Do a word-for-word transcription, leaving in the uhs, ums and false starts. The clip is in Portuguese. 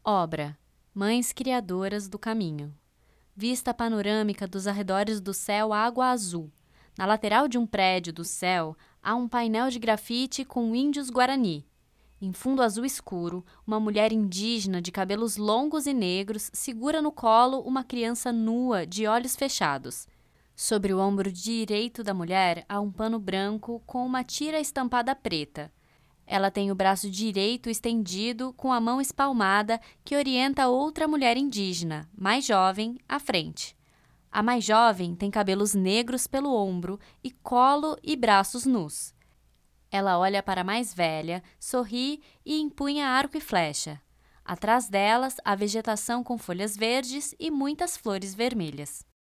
Obra: Mães Criadoras do Caminho. Vista panorâmica dos arredores do céu água azul. Na lateral de um prédio do céu, há um painel de grafite com índios guarani. Em fundo azul escuro, uma mulher indígena de cabelos longos e negros segura no colo uma criança nua de olhos fechados. Sobre o ombro direito da mulher há um pano branco com uma tira estampada preta. Ela tem o braço direito estendido com a mão espalmada que orienta outra mulher indígena, mais jovem, à frente. A mais jovem tem cabelos negros pelo ombro e colo e braços nus. Ela olha para a mais velha, sorri e empunha arco e flecha. Atrás delas, há vegetação com folhas verdes e muitas flores vermelhas.